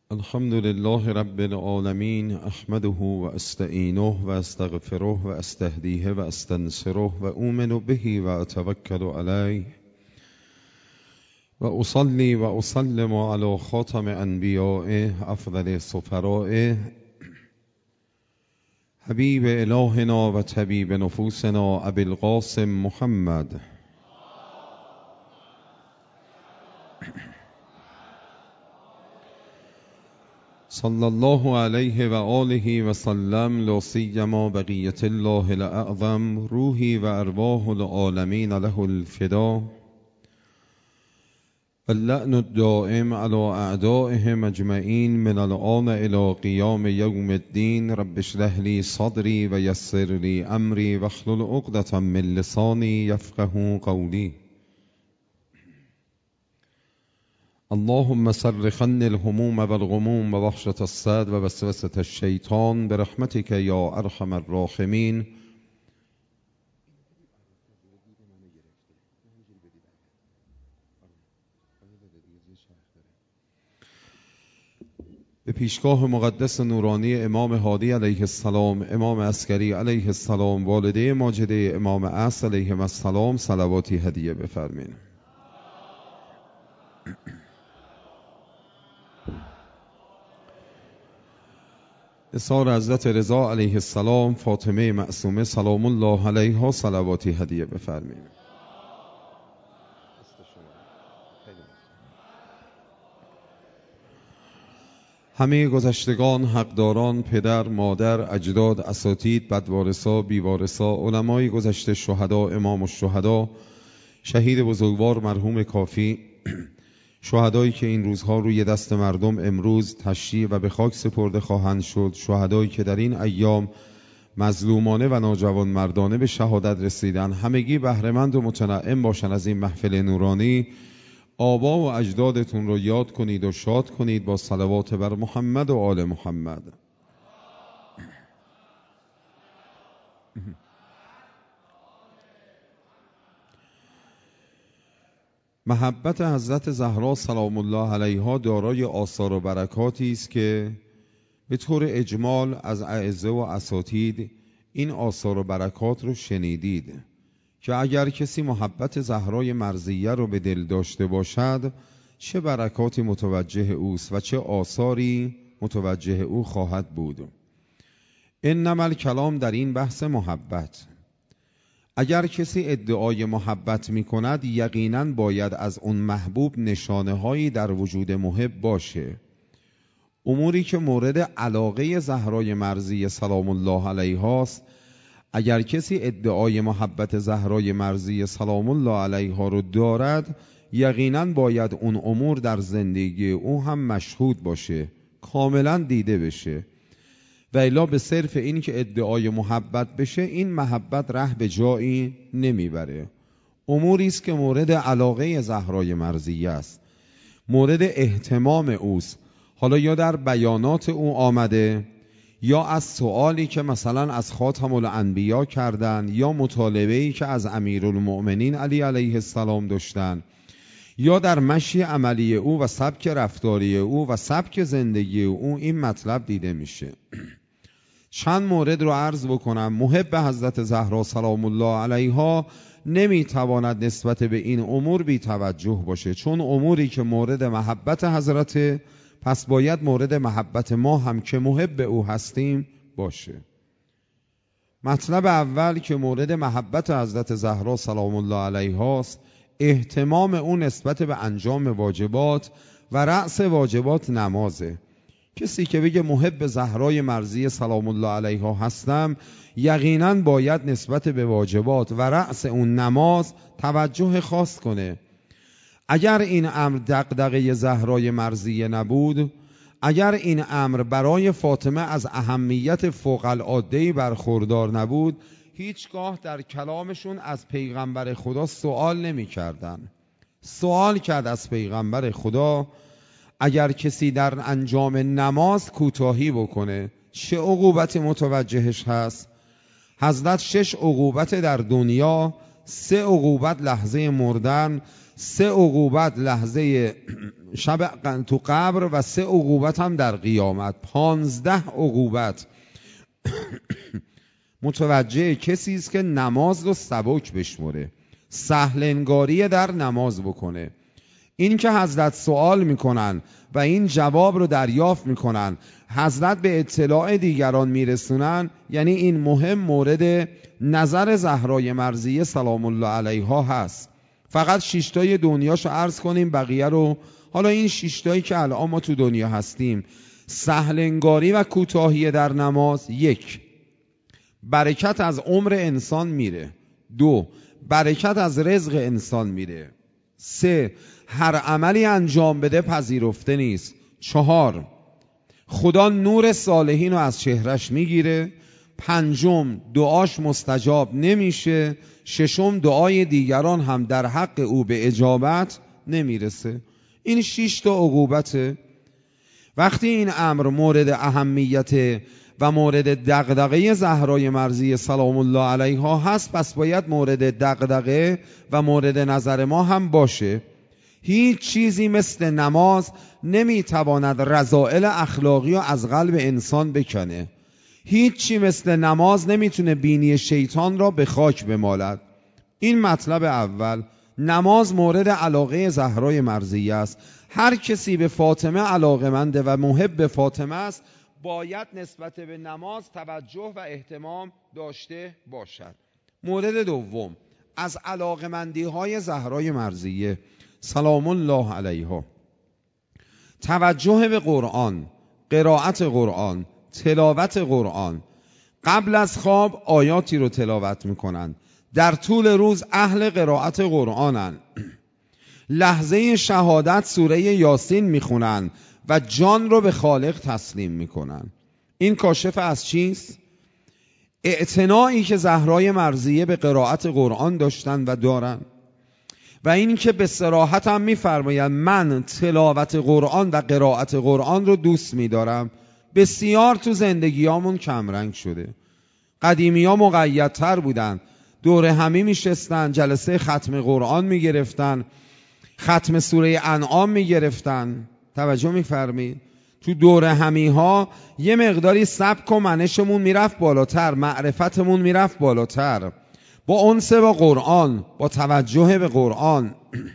الحمد لله رب العالمين احمده واستعينه واستغفره واستهديه واستنصره واؤمن به واتوكل عليه واصلي واسلم على خاتم انبیائه افضل سفرائه حبیب الهنا و طبیب نفوسنا ابی القاسم محمد صلی الله علیه و آله و سلم، لا سیما بقیة الله الاعظم، روحی و ارواح العالمین له الفدا، اللعن الدائم على اعدائهم اجمعین من الآن الى قیام یوم الدین. رب اشرح لی صدری و یسر لی امری واحلل عقدة من لسانی یفقهوا قولی. اللهم صرف عني الهموم والغموم ووحشة الصدر ووسوسة الشیطان برحمتك یا ارحم الراحمین. به پیشگاه مقدس نورانی امام هادی علیه السلام، امام عسکری علیه السلام، والده ماجده امام عصر علیه السلام صلواتی هدیه بفرمایید. اثار حضرت رضا علیه السلام، فاطمه معصومه سلام الله علیها صلواتی هدیه بفرمایید. همه گذشتگان، حقداران، پدر، مادر، اجداد، اساتید، بدوارثا، بیوارثا، علمای گذشته، شهدا، امام الشهدا، شهید بزرگوار مرحوم کافی، شهدایی که این روزها روی دست مردم امروز تشییع و به خاک سپرده خواهند شد، شهدایی که در این ایام مظلومانه و ناجوان مردانه به شهادت رسیدن، همگی بهره‌مند و متنعم باشند از این محفل نورانی. آبا و اجدادتون رو یاد کنید و شاد کنید با صلوات بر محمد و آل محمد. محبت حضرت زهرا سلام الله علیها دارای آثار و برکاتی است که به طور اجمال از اعزه و اساتید این آثار و برکات رو شنیدید که اگر کسی محبت زهرای مرضیه رو به دل داشته باشد چه برکاتی متوجه اوست و چه آثاری متوجه او خواهد بود. انما الکلام در این بحث محبت. اگر کسی ادعای محبت می کند یقیناً باید از اون محبوب نشانه هایی در وجود محب باشه. اموری که مورد علاقه زهرای مرضیه سلام الله علیها است، اگر کسی ادعای محبت زهرای مرضیه سلام الله علیها رو دارد یقیناً باید اون امور در زندگی او هم مشهود باشه، کاملاً دیده بشه، و الا به صرف این که ادعای محبت بشه این محبت ره به جایی نمیبره. اموری است که مورد علاقه زهرای مرضیه است، مورد اهتمام اوست، حالا یا در بیانات او آمده یا از سوالی که مثلا از خاتم الانبیا کردن یا مطالبه‌ای که از امیرالمؤمنین علی علیه السلام داشتن یا در مشی عملی او و سبک رفتاری او و سبک زندگی او این مطلب دیده میشه. چند مورد رو عرض بکنم. محب حضرت زهرا سلام الله علیها نمیتواند نسبت به این امور بی توجه باشه، چون اموری که مورد محبت حضرت پس باید مورد محبت ما هم که محب او هستیم باشه. مطلب اول که مورد محبت حضرت زهرا سلام الله علیها است اهتمام او نسبت به انجام واجبات و رأس واجبات نمازه. کسی که بگه محب زهرای مرضیه سلام الله علیها هستم یقیناً باید نسبت به واجبات و رأس اون نماز توجه خاص کنه. اگر این امر دغدغه زهرای مرضیه نبود، اگر این امر برای فاطمه از اهمیت فوق العاده‌ای برخوردار نبود، هیچگاه در کلامشون از پیغمبر خدا سوال نمی کردن. سوال کرد از پیغمبر خدا اگر کسی در انجام نماز کوتاهی بکنه چه عقوبت متوجهش هست؟ حضرت 6 عقوبت در دنیا، 3 عقوبت لحظه مردن، 3 عقوبت لحظه شب تو قبر و 3 عقوبت هم در قیامت. 15 عقوبت متوجه کسی است که نماز رو سبک بشمره، سهل انگاری در نماز بکنه. این که حضرت سوال میکنن و این جواب رو دریافت میکنن، حضرت به اطلاع دیگران میرسونن، یعنی این مهم مورد نظر زهرای مرضیه سلام الله علیها هست. فقط 6 تای دنیاشو عرض کنیم، بقیه رو حالا این 6 تایی که الان ما تو دنیا هستیم. سهل انگاری و کوتاهی در نماز. 1. برکت از عمر انسان میره. 2. برکت از رزق انسان میره. 3. هر عملی انجام بده پذیرفته نیست. 4. خدا نور صالحین رو از چهرش میگیره. 5. دعاش مستجاب نمیشه. 6. دعای دیگران هم در حق او به اجابت نمیرسه. این 6 تا عقوبته. وقتی این امر مورد اهمیت و مورد دغدغه زهرای مرضیه سلام الله علیها هست، پس باید مورد دغدغه و مورد نظر ما هم باشه. هیچ چیزی مثل نماز نمیتواند رذائل اخلاقی رو از قلب انسان بکنه. هیچ چی مثل نماز نمیتونه بینی شیطان را به خاک بمالد. این مطلب اول. نماز مورد علاقه زهرای مرضیه است. هر کسی به فاطمه علاقه‌منده و محب فاطمه است، باید نسبت به نماز توجه و اهتمام داشته باشد. مورد دوم، از علاقه‌مندی‌های زهرای مرضیه سلام الله علیها، توجه به قرآن، قرائت قرآن، تلاوت قرآن. قبل از خواب آیاتی رو تلاوت میکنن، در طول روز اهل قرائت قرآنن، لحظه شهادت سوره یاسین میخونن و جان رو به خالق تسلیم میکنن. این کاشف از چیست؟ اعتنایی که زهرای مرضیه به قرائت قرآن داشتن و دارن، و این که به صراحت هم میفرماید من تلاوت قرآن و قرائت قرآن رو دوست میدارم. بسیار تو زندگیامون کمرنگ شده. قدیمی ها مقیدتر بودن، دور همی میشستن، جلسه ختم قرآن میگرفتن، ختم سوره انعام میگرفتن. توجه میفرمید؟ تو دور همی ها یه مقداری سبک و منشمون میرفت بالاتر، معرفتمون میرفت بالاتر، با انس با قرآن، با توجه به قرآن.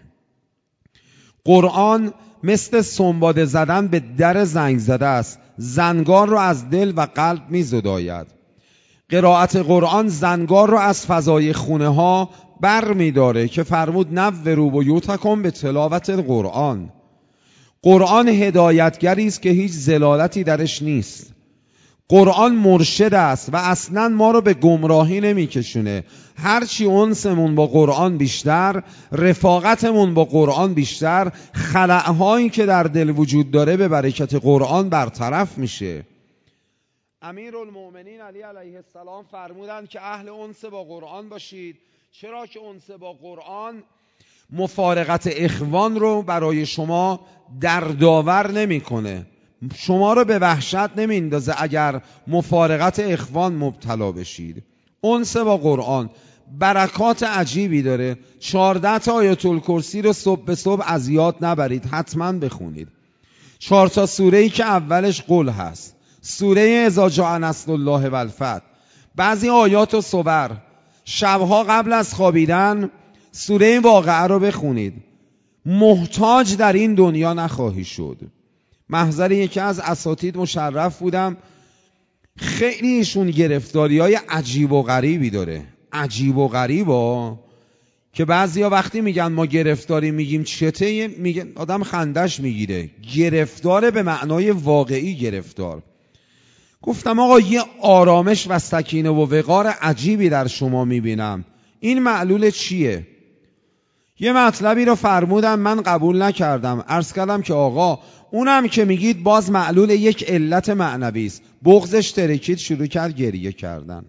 قرآن مثل سنباده زدن به در زنگ زده است، زنگار رو از دل و قلب میزداید. قرائت قرآن زنگار رو از فضای خونه ها بر میداره که فرمود نوروا بیوتکم به تلاوت قرآن. قرآن هدایتگری است که هیچ ضلالتی درش نیست. قرآن مرشد است و اصلا ما رو به گمراهی نمیکشونه. هرچی انسمون با قرآن بیشتر، رفاقتمون با قرآن بیشتر، خلأهایی که در دل وجود داره به برکت قرآن برطرف میشه. امیرالمؤمنین علی علیه السلام فرمودند که اهل انس با قرآن باشید. چرا که انس با قرآن مفارقت اخوان رو برای شما دردآور نمیکنه، شما رو به وحشت نمیندازه اگر مفارقت اخوان مبتلا بشید. انس با قرآن برکات عجیبی داره. 14 تا آیت الکرسی رو صبح به صبح از یاد نبرید، حتما بخونید. 4 تا سوره‌ای که اولش قل هست، سوره اذا جاء نصر الله و الفتح، بعضی آیات و صور. شبها قبل از خوابیدن سوره واقعه رو بخونید. محتاج در این دنیا نخواهی شد. محضر یکی از اساتید مشرف بودم، خیلی ایشون گرفتاری‌های عجیب و غریبی داره. عجیب و غریبا که بعضیا وقتی میگن ما گرفتاری میگیم چته، میگن آدم خندش میگیره. گرفتار به معنای واقعی گرفتار. گفتم آقا یه آرامش و سکینه و وقار عجیبی در شما میبینم، این معلول چیه؟ یه مطلبی رو فرمودن، من قبول نکردم. عرض کردم که آقا اونم که میگید باز معلول یک علت معنوی است. بغضش ترکید، شروع کرد گریه کردن.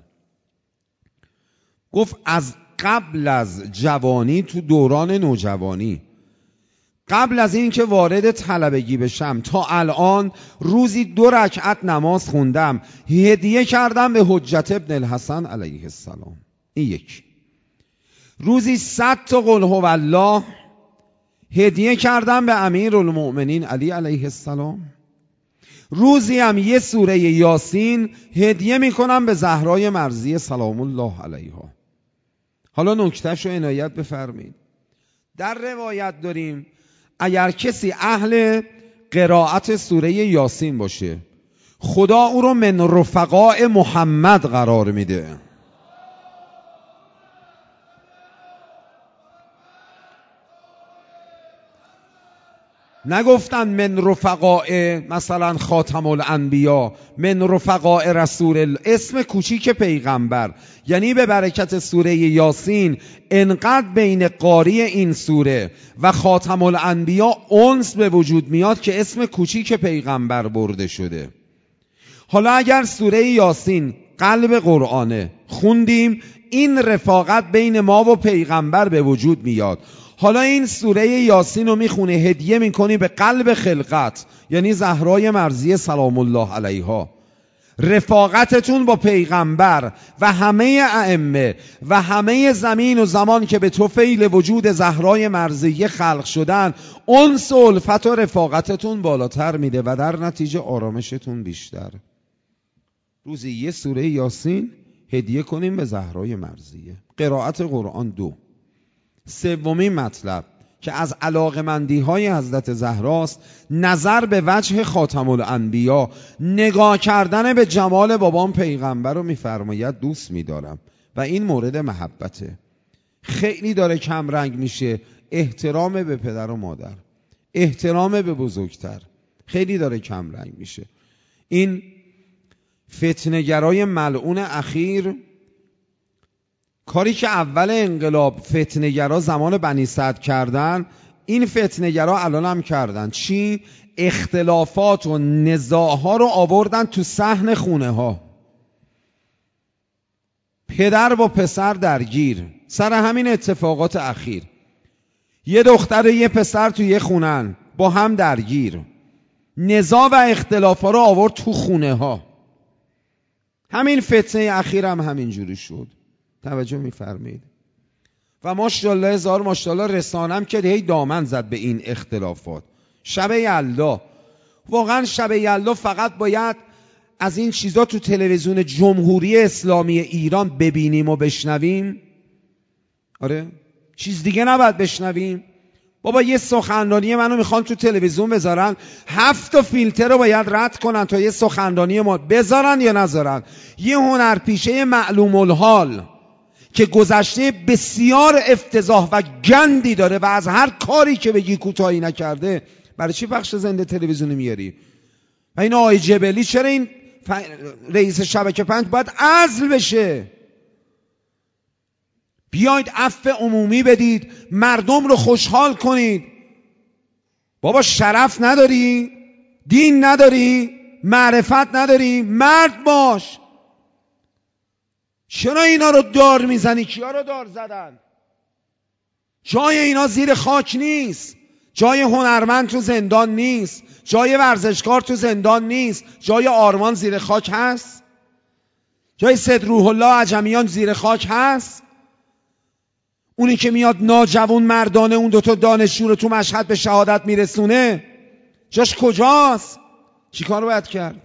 گفت از قبل از جوانی، تو دوران نوجوانی، قبل از این که وارد طلبگی بشم تا الان روزی 2 رکعت نماز خوندم، هدیه کردم به حجت ابن الحسن علیه السلام. این یک. روزی 100 تا قل هو الله هدیه کردم به امیرالمؤمنین علی علیه السلام. روزی هم یه سوره یاسین هدیه میکنم به زهرای مرضیه سلام الله علیها. حالا نکتهشو عنایت بفرمایید. در روایت داریم اگر کسی اهل قرائت سوره یاسین باشه، خدا او رو من رفقاء محمد قرار میده. نگفتن من رفقاء مثلا خاتم الانبیا، من رفقاء رسول الله، اسم کوچیک پیغمبر. یعنی به برکت سوره یاسین انقدر بین قاری این سوره و خاتم الانبیا انس به وجود میاد که اسم کوچیک پیغمبر برده شده. حالا اگر سوره یاسین قلب قرآنه خوندیم، این رفاقت بین ما و پیغمبر به وجود میاد. حالا این سوره یاسین رو میخونه، هدیه میکنی به قلب خلقت، یعنی زهرای مرضیه سلام الله علیها. رفاقتتون با پیغمبر و همه ائمه و همه زمین و زمان که به طفیل وجود زهرای مرضیه خلق شدن، انس و الفت و رفاقتتون بالاتر میده و در نتیجه آرامشتون بیشتر. روزی یه سوره یاسین هدیه کنیم به زهرای مرضیه. قرائت قرآن 2. سومین مطلب که از علاقمندی‌های حضرت زهراست، نظر به وجه خاتم الانبیا، نگاه کردن به جمال بابام پیغمبر رو میفرماید دوست می‌دارم و این مورد محبته. خیلی داره کم رنگ میشه احترام به پدر و مادر، احترام به بزرگتر، خیلی داره کم رنگ میشه. این فتنه‌گرای ملعون اخیر، کاری که اول انقلاب فتنه‌گرا زمان بنی سعد کردن، این فتنه‌گرا الان هم کردن. چی؟ اختلافات و نزاع‌ها رو آوردن تو صحن خونه ها. پدر با پسر درگیر سر همین اتفاقات اخیر. یه دختر و یه پسر تو یه خونن با هم درگیر. نزاع و اختلافات رو آورد تو خونه ها. همین فتنه اخیر هم همینجوری شد. توجه می‌فرمایید. و ماشاءالله هزار ماشاءالله رسانم که هی دامن زد به این اختلافات. شب یلدا، واقعا شب یلدا فقط باید از این چیزا تو تلویزیون جمهوری اسلامی ایران ببینیم و بشنویم. آره، چیز دیگه نباید بشنویم. بابا یه سخنرانی منو میخوان تو تلویزیون بذارن، 7 تا فیلتر رو باید رد کنن تا یه سخنرانی ما بذارن یا نذارن. یه هنرپیشه معلوم الحال که گذشته بسیار افتضاح و گندی داره و از هر کاری که بگی کوتاهی نکرده، برای چی پخش زنده تلویزیونی میاری؟ و این آقای جبلی چرا این رئیس شبکه 5 باید عزل بشه؟ بیاید عفو عمومی بدید، مردم رو خوشحال کنید. بابا شرف نداری؟ دین نداری؟ معرفت نداری؟ مرد باش. چرا اینا رو دار میزنی؟ کیا رو دار زدن؟ جای اینا زیر خاک نیست. جای هنرمند تو زندان نیست. جای ورزشکار تو زندان نیست. جای آرمان زیر خاک هست؟ جای سید روح الله عجمیان زیر خاک هست؟ اونی که میاد ناجوان مردانه اون 2 تا دانشجو رو تو مشهد به شهادت میرسونه، جاش کجاست؟ چی کار باید کرد؟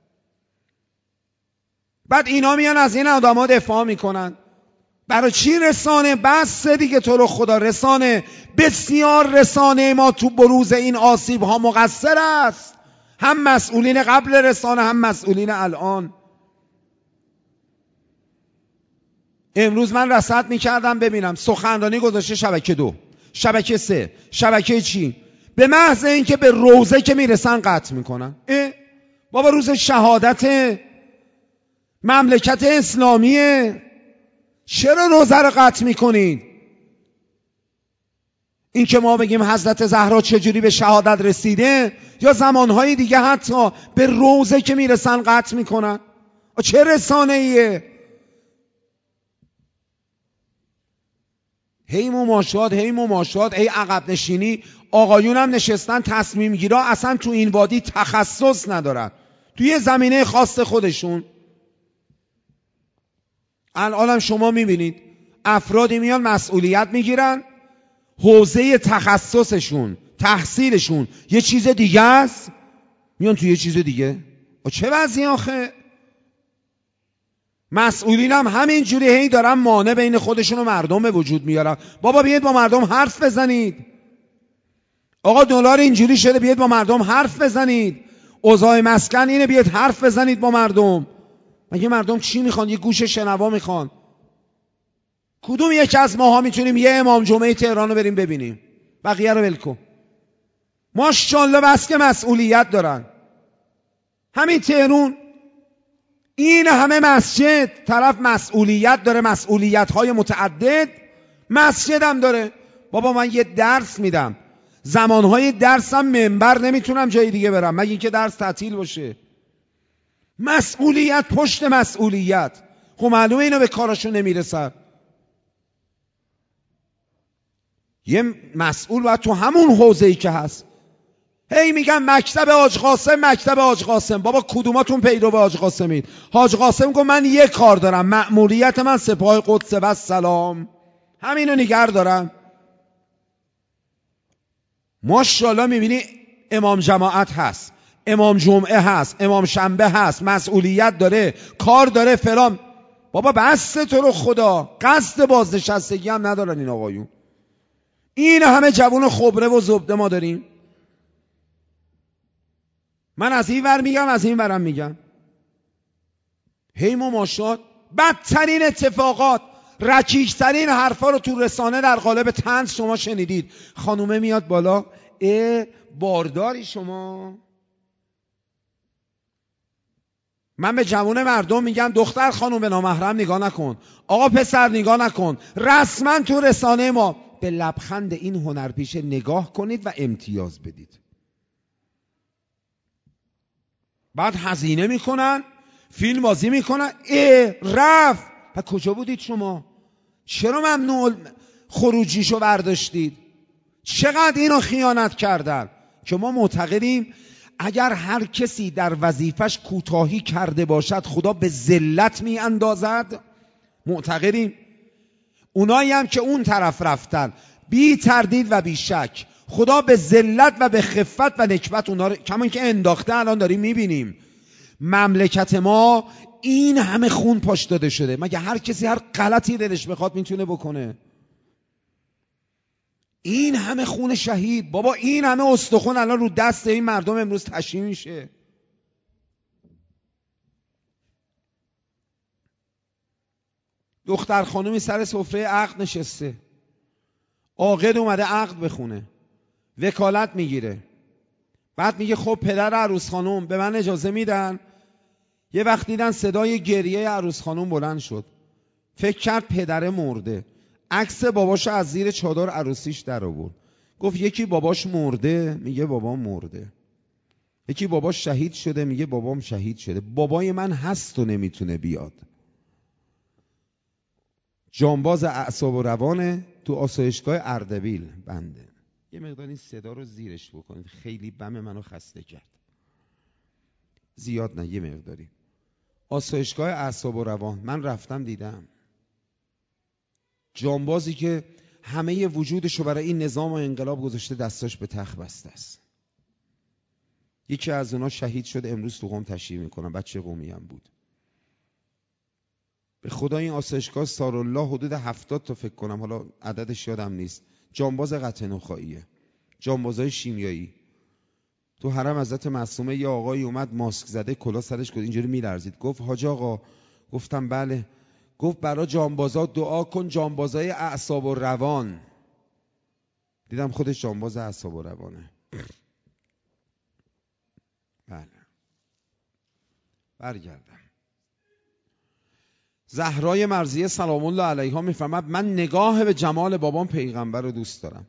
بعد اینا میان از این آدما دفاع میکنن. برای چی رسانه؟ بس دیگه تو رو خدا، رسانه، بسیار رسانه ما تو بروز این آسیب ها مقصر است. هم مسئولین قبل رسانه هم مسئولین الان. امروز من رصد میکردم ببینم سخنرانی گذاشته شبکه 2، شبکه 3، شبکه چی؟ به محض اینکه به روزه که میرسن قطع میکنن. بابا روز شهادت مملکت اسلامیه، چرا روزه رو قطع میکنید؟ این که ما بگیم حضرت زهرا چجوری به شهادت رسیده، یا زمانهای دیگه حتی به روزه که میرسن قطع میکنن. چه رسانه ایه؟ هی مماشات، هی عقب نشینی. آقایون هم نشستن تصمیم گیرا، اصلا تو این وادی تخصص ندارن، توی زمینه خاص خودشون. الان هم شما میبینید افرادی میان مسئولیت میگیرن، حوزه تخصصشون، تحصیلشون یه چیز دیگه است، میان تو یه چیز دیگه. چه وضعی آخه؟ مسئولین هم همین جوری هی دارن مانع بین خودشون و مردم به وجود میارن. بابا بیاید با مردم حرف بزنید. آقا دلار اینجوری شده، بیاید با مردم حرف بزنید. اوضاع مسکن اینه، بیاید حرف بزنید با مردم. مگه مردم چی میخوان؟ یه گوش شنوا میخوان. کدوم یک از ماها میتونیم یه امام جمعه تهران رو بریم ببینیم؟ بقیه رو ول کن. ماشاءالله بس که مسئولیت دارن. همین تهران این همه مسجد، طرف مسئولیت داره، مسئولیت‌های متعدد. مسجد هم داره. بابا من یه درس میدم، زمانهای درسم منبر نمیتونم جای دیگه برم مگه اینکه درس تعطیل باشه. مسئولیت پشت مسئولیت. خب معلومه اینا به کاراشون نمیرسن. یه مسئول باید تو همون حوزه‌ای که هست. هی میگن مکتب حاج قاسم، مکتب حاج قاسم. بابا کدوماتون پیرو حاج قاسمید؟ حاج قاسم گفت من یه کار دارم، مأموریت من سپاه قدس و سلام، همینو نگه دارم. ماشاءالله میبینی امام جماعت هست، امام جمعه هست، امام شنبه هست، مسئولیت داره، کار داره، فلان. بابا بس تو رو خدا، قصد بازنشستگی هم ندارن این آقایون. این همه جوان خبره و زبده ما داریم. من از این ور میگم، از این ورم میگم. هی مماشات، بدترین اتفاقات، رکیکترین حرفا رو تو رسانه در قالب طنز شما شنیدید. خانومه میاد بالا، بارداری شما؟ من به جوان مردم میگم دختر خانوم به نامحرم نگاه نکن، آقا پسر نگاه نکن. رسما تو رسانه ما به لبخند این هنرپیشه نگاه کنید و امتیاز بدید. بعد هزینه میکنن، فیلم بازی میکنن. رفت. و کجا بودید شما؟ چرا ممنوع خروجیشو برداشتید؟ چقدر اینو خیانت کردن که ما معتقدیم اگر هر کسی در وظیفش کوتاهی کرده باشد خدا به ذلت می اندازد. معتقدیم اونایی هم که اون طرف رفتن بی تردید و بی شک خدا به ذلت و به خفت و نکبت اونا رو کمان که انداخته. الان داریم میبینیم مملکت ما این همه خون پاش داده شده. مگه هر کسی هر غلطی دلش بخواد میتونه بکنه؟ این همه خون شهید، بابا این همه استخون الان رو دست این مردم امروز تشییع میشه. دختر خانومی سر سفره عقد نشسته، عاقد اومده عقد بخونه، وکالت میگیره. بعد میگه خب پدر عروس خانوم به من اجازه میدن. یه وقت دیدن صدای گریه عروس خانوم بلند شد، فکر کرد پدر مرده. عکس باباشو از زیر چادر عروسیش در آورد. گفت یکی باباش مرده، میگه بابام مرده. یکی باباش شهید شده، میگه بابام شهید شده. بابای من هست و نمیتونه بیاد. جانباز اعصاب و روانه، تو آسایشگاه اردبیل بنده. یه مقدار این صدا رو زیرش بکنید، خیلی بم منو خسته کرد. زیاد نه، یه مقداری. آسایشگاه اعصاب و روان من رفتم دیدم. جانبازی که همه وجودشو برای این نظام و انقلاب گذاشته، دستاش به تخت بسته است. یکی از اونا شهید شد، امروز تو قم تشییع میکنن. بچه قمی هم بود. به خدا این آسایشگاه سارالله حدود 70 تا فکر کنم، حالا عددش یادم نیست، جانباز قطع نخاییه، جانبازای شیمیایی. تو حرم حضرت معصومه یه آقایی اومد ماسک زده، کلاه سرش گفت اینجوری میلرزید. گفت حاج آقا. گفتم بله. گفت برای جانبازا دعا کن، جانبازای اعصاب و روان. دیدم خودش جانباز اعصاب و روانه. بله. برگردم. زهرای مرضیه سلام الله علیها میفرماد من نگاه به جمال بابام پیغمبر رو دوست دارم.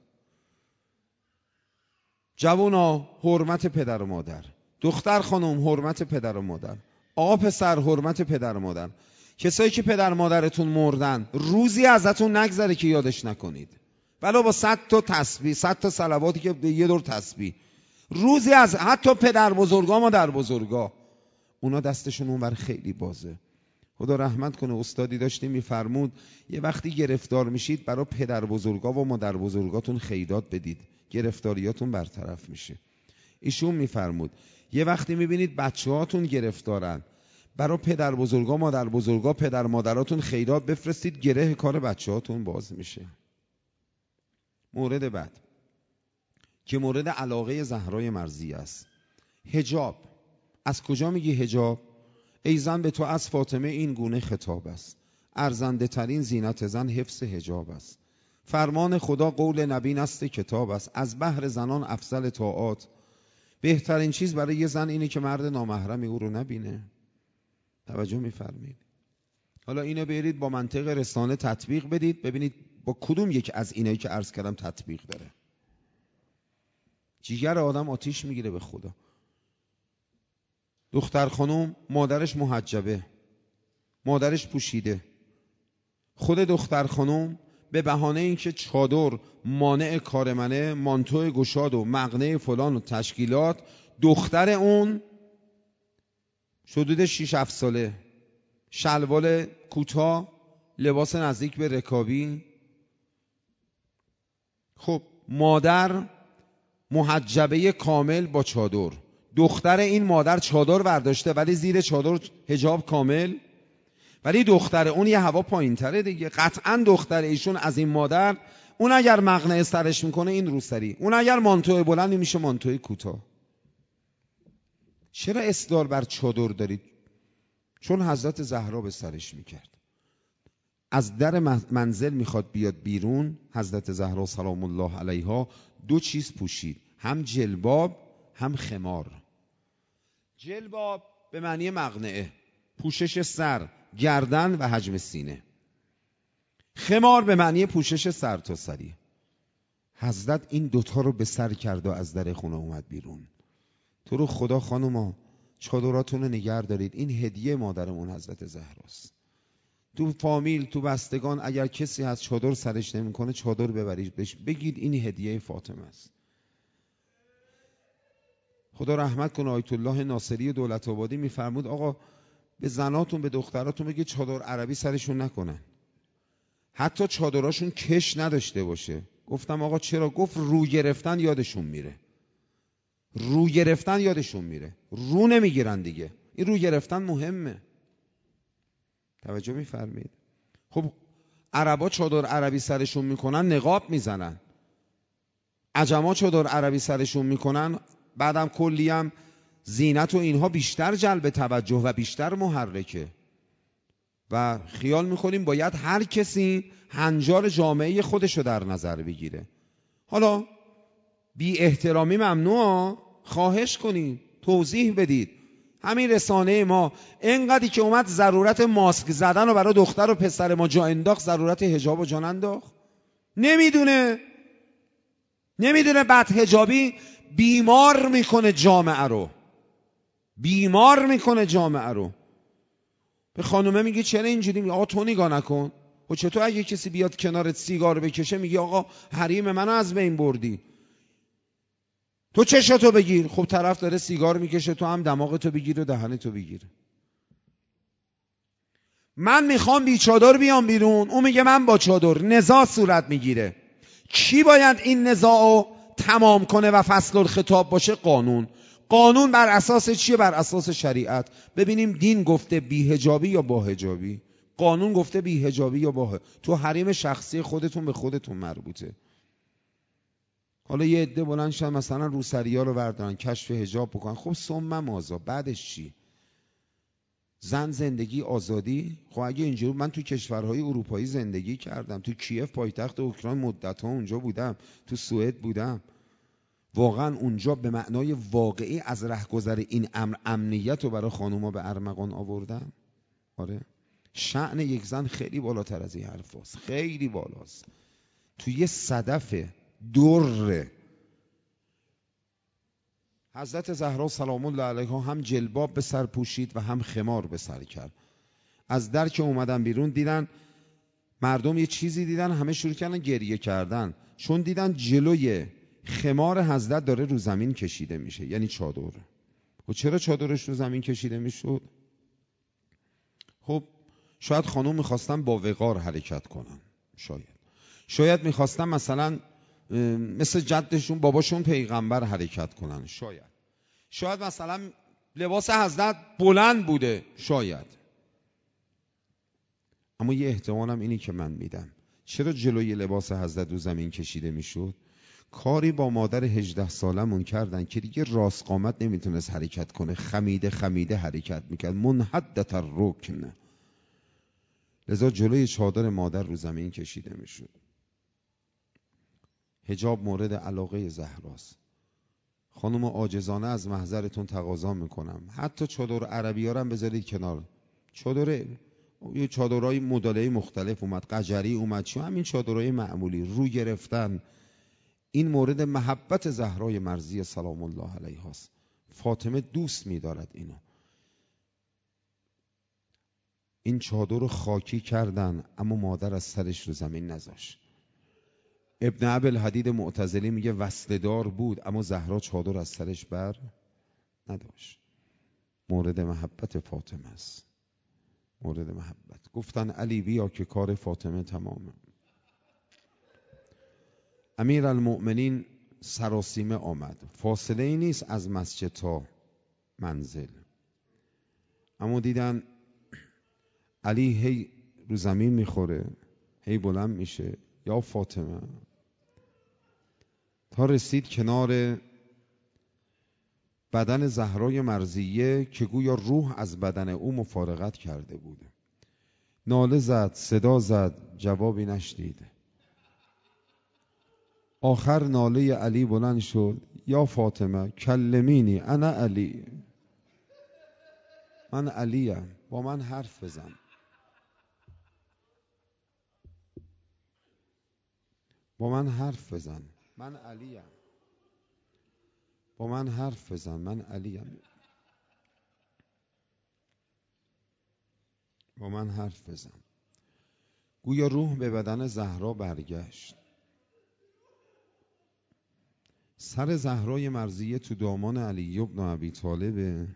جوونا حرمت پدر و مادر، دختر خانم حرمت پدر و مادر، آقا پسر حرمت پدر و مادر. کسایی که پدر مادرتون مردن روزی ازتون نگذره که یادش نکنید. ولو با 100 تا تسبیح، 100 تا صلواتی که یه دور تسبیح، روزی از حتی پدر بزرگا مادر بزرگا، اونا دستشون اونور خیلی بازه. خدا رحمت کنه، استادی داشتیم میفرمود یه وقتی گرفتار میشید برای پدر بزرگا و مادر بزرگاتون خیرات بدید، گرفتاریاتون برطرف میشه. ایشون میفرمود یه وقتی میبینید بچه‌هاتون گرفتارن، برای پدر بزرگا مادر بزرگا پدر مادراتون خیرات بفرستید، گره کار بچه‌هاتون باز میشه. مورد بعد که مورد علاقه زهرای مرضیه است، حجاب. از کجا میگی حجاب؟ ای زن به تو از فاطمه این گونه خطاب است، ارزنده ترین زینت زن حفظ حجاب است. فرمان خدا قول نبی نست کتاب است، از بهر زنان افضل طاعات. بهترین چیز برای یه زن اینه که مرد نامحرمی او رو نبینه. توجه میفرمید؟ حالا اینو برید با منطق رسانه تطبیق بدید، ببینید با کدوم یک از اینایی که عرض کردم تطبیق داره. جیگر آدم آتیش میگیره به خدا. دختر خانم مادرش محجبه، مادرش پوشیده، خود دختر خانم به بهانه اینکه چادر مانع کار منه، مانتو گشاد و مقنعه فلان و تشکیلات، دختر اون حدود 6-7 ساله، شلوار کوتاه، لباس نزدیک به رکابی. خب مادر محجبه کامل با چادر، دختر این مادر چادر برداشته ولی زیر چادر حجاب کامل، ولی دختر اون یه هوا پایین تره دیگه. قطعا دختر ایشون از این مادر، اون اگر مقنعه سرش میکنه این روسری، اون اگر مانتو بلند میشه مانتوی کوتاه. چرا اصرار بر چادر دارید؟ چون حضرت زهرا به سرش میکرد. از در منزل میخواد بیاد بیرون، حضرت زهرا سلام الله علیها 2 چیز پوشید، هم جلباب هم خمار. جلباب به معنی مقنعه، پوشش سر، گردن و حجم سینه. خمار به معنی پوشش سر تا سری. حضرت این 2 رو به سر کرد و از در خونه اومد بیرون. تو رو خدا خانوما چادراتون رو نگه دارید، این هدیه مادرمون حضرت زهراست. تو فامیل، تو بستگان اگر کسی از چادر سرش نمیکنه چادر ببرید بهش بگید این هدیه فاطمه است. خدا رحمت کنه آیت الله ناصری دولت آبادی میفرمود آقا به زناتون به دختراتون بگید چادر عربی سرشون نکنن، حتی چادراشون کش نداشته باشه. گفتم آقا چرا؟ گفت رو گرفتن یادشون میره، رو گرفتن یادشون میره، رو نمیگیرن دیگه. این رو گرفتن مهمه. توجه میفرمید؟ خب عربا چادر عربی سرشون میکنن نقاب میزنن، عجما چادر عربی سرشون میکنن بعدم کلی هم زینت و اینها بیشتر جلب توجه و بیشتر محرکه و خیال میکنیم باید هر کسی هنجار جامعه خودشو در نظر بگیره. حالا بی احترامی ممنوعه، خواهش کنید توضیح بدید. همین رسانه ما اینقدری که اومد ضرورت ماسک زدن و برای دختر و پسر ما جا انداخت، ضرورت حجاب و جا انداخت. نمیدونه بعد حجابی بیمار میکنه جامعه رو، بیمار میکنه جامعه رو. به خانومه میگه چرا اینجوری؟ میگه آقا تو نگاه نکن. و چطور اگه کسی بیاد کنارت سیگار بکشه میگه آقا حریم منو از بین بردی، تو چشاتو بگیر. خب طرف داره سیگار میکشه، تو هم دماغتو بگیر و دهنتو بگیر. من میخوام بی چادر بیام بیرون، اون میگه من با چادر. نزاع صورت میگیره. کی باید این نزاعو تمام کنه و فصل الخطاب باشه؟ قانون. قانون بر اساس چیه؟ بر اساس شریعت. ببینیم دین گفته بی حجابی یا با حجابی، قانون گفته بی حجابی یا با حجابی. تو حریم شخصی خودتون به خودتون مربوطه. حالا یه عده بلند شدن مثلا روسری‌ها رو بردارن کشف حجاب بکنن، خب ثم ماذا؟ بعدش چی؟ زن زندگی آزادی؟ خب اگه اینجوری، من تو کشورهای اروپایی زندگی کردم، تو کیف پایتخت اوکراین مدت‌ها اونجا بودم، تو سوئد بودم، واقعا اونجا به معنای واقعی از رهگذر این امر امنیت رو برای خانوما به ارمغان آوردم. آره شأن یک زن خیلی بالاتر از این حرف هست، خیلی بالاست. تو یه صدف در حضرت زهرا سلام الله علیها هم جلباب به سر پوشید و هم خمار به سر کرد. از در که اومدن بیرون دیدن مردم یه چیزی دیدن، همه شروع کردن گریه کردن، چون دیدن جلوی خمار حضرت داره رو زمین کشیده میشه، یعنی چادر. و چرا چادرش رو زمین کشیده میشد؟ خب شاید خانوم میخواستن با وقار حرکت کنن، شاید میخواستن مثلا مثل جدشون باباشون پیغمبر حرکت کنن، شاید مثلا لباس حضرت بلند بوده، شاید. اما یه احتمالم اینی که من میدم، چرا جلوی لباس حضرت رو زمین کشیده میشد؟ کاری با مادر 18 سالمون کردن که دیگه راست قامت نمیتونست حرکت کنه، خمیده حرکت میکرد، منحدت الرکن. لذا جلوی چادر مادر رو زمین کشیده میشد. حجاب مورد علاقه زهراست. خانم عاجزانه از محضرتون تقاضا میکنم، حتی چادر عربی ها رو هم بذارید کنار. یه چادرهای مدل‌های مختلف اومد، قجری اومد، چون همین چادرهای معمولی رو گرفتن. این مورد محبت زهرای مرضیه سلام الله علیها است. فاطمه دوست می‌دارد اینو. این چادر رو خاکی کردن، اما مادر از سرش رو زمین نذاشت. ابن ابوالحدید معتزلی میگه وصله‌دار بود، اما زهرا چادر از سرش بر نداشت. مورد محبت فاطمه است. مورد محبت. گفتن علی بیا که کار فاطمه تمامه. امیرالمؤمنین سراسیمه آمد. فاصله ای نیست از مسجد تا منزل. اما دیدن علی هی رو زمین میخوره، هی بلند میشه، یا فاطمه، تا رسید کنار بدن زهرای مرضیه که گویا روح از بدن او مفارقت کرده بود. ناله زد، صدا زد، جوابی نشنید. آخر ناله علی بلند شد، یا فاطمه کلمینی انا علی، من علیم، با من حرف بزن. با من حرف بزن، من علیم. با من حرف بزن، من علیم. با من حرف بزن. گویا روح به بدن زهرا برگشت. سر زهرای مرضیه تو دامان علی بن ابی طالب.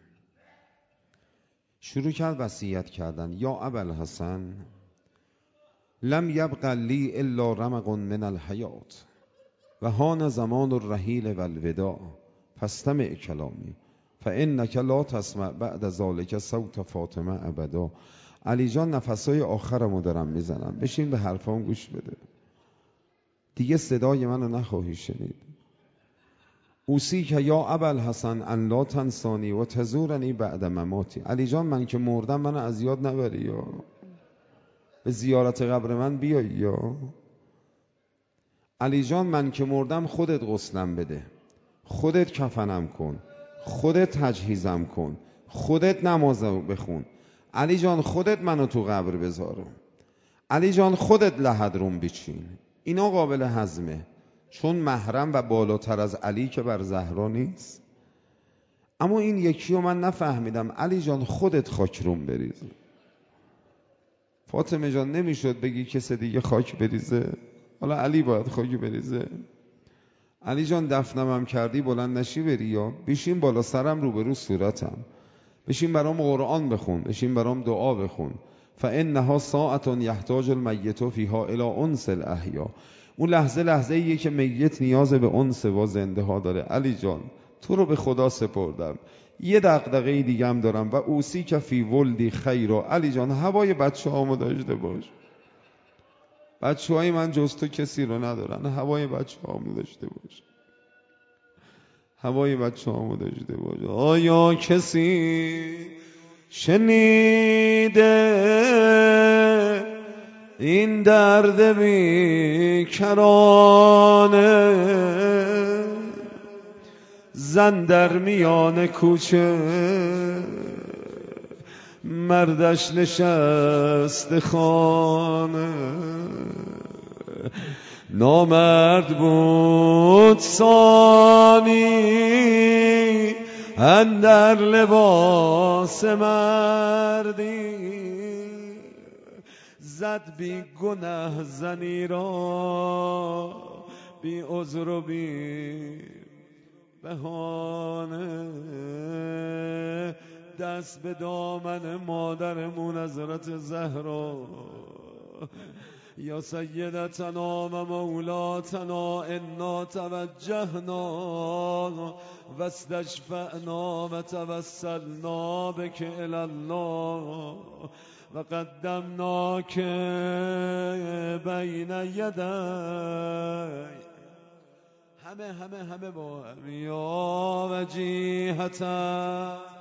شروع کرد وصیت کردن. یا ابوالحسن لم یبق لی الا رمق من الحیات و هان زمان الرحیل و الوداع فاستمع کلامی فانک لا تسمع بعد ذلک صوت فاطمه ابدا. علی جان نفسای آخرمو دارم میزنم، بشین به حرفام گوش بده، دیگه صدای منو نخواهی شنید. اوصیک یا ابوالحسن ان لا تنسانی و تزورنی بعد مماتی. علی جان من که مردم منو از یاد نبری، یا به زیارت قبر من بیایی. یا علی جان من که مردم خودت غسلم بده، خودت کفنم کن، خودت تجهیزم کن، خودت نمازو بخون. علی جان خودت منو تو قبر بذار. علی جان خودت لحد روم بچین. اینا قابل هضمه، چون محرم و بالاتر از علی که بر زهرا نیست. اما این یکی رو من نفهمیدم. علی جان خودت خاک روم بریز. فاطمه جان نمیشد بگی کسی دیگه خاک بریزه؟ حالا علی باید خاک بریزه؟ علی جان دفنمم کردی بلند نشی بری، یا بشین بالا سرم روبرو صورتم، بشین برام قرآن بخون، بشین برام دعا بخون. فانها ساعة یحتاج المیت فیها الی انس الاحیا. اون لحظه ایه که میت نیاز به انس با زنده ها داره. علی جان تو رو به خدا سپردم، یه دغدغه دیگه هم دارم. و اوصی که فی ولدی خیرا. علی جان هوای بچه هامو داشته باش. بچه های من جز تو کسی رو ندارن، هوای بچه هامو داشته باش. هوای بچه هامو داشته باش. آیا کسی شنیده این درد بیکرانه؟ زن در میان کوچه مردش نشسته خانه. نامرد بود ثانی اندر لباس مردی، زد بی گناه زنی را بی عذر و بی بهانه. دست به دامن مادرمون حضرت زهرا. یا سیدتنا و مولاتنا انا توجهنا و استشفعنا و توسلنا بک الی الله و قدمناک بین یدی. همه با هم. یا وجیهتا